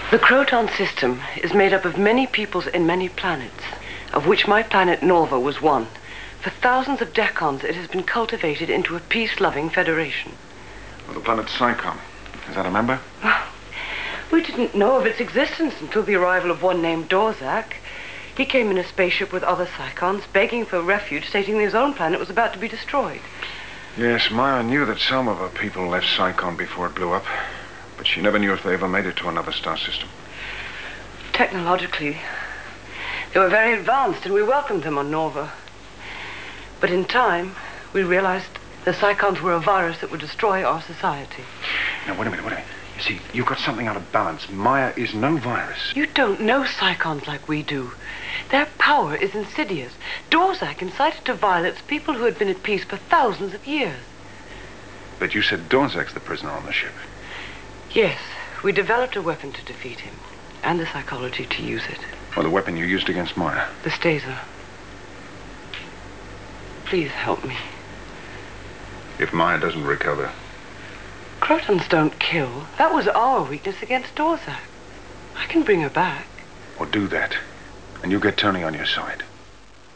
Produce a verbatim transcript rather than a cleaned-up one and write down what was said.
The Croton system is made up of many peoples and many planets, of which my planet Norva was one. For thousands of decons, it has been cultivated into a peace-loving federation. Well, the planet Psychon. Is that a member? We didn't know of its existence until the arrival of one named Dorzak. He came in a spaceship with other Psychons, begging for refuge, stating that his own planet was about to be destroyed. Yes, Maya knew that some of her people left Psychon before it blew up, but she never knew if they ever made it to another star system. Technologically, they were very advanced, and we welcomed them on Norva. But in time, we realized the Psychons were a virus that would destroy our society. Now, wait a minute, wait a minute. You see, you've got something out of balance. Maya is no virus. You don't know Psychons like we do. Their power is insidious. Dorzak incited to violence people who had been at peace for thousands of years. But you said Dorzak's the prisoner on the ship. Yes, we developed a weapon to defeat him, and the psychology to use it. Well, the weapon you used against Maya. The Staser. Please help me. If Maya doesn't recover... Crotons don't kill. That was our weakness against Dorzak. I can bring her back. Or do that, and you get Tony on your side.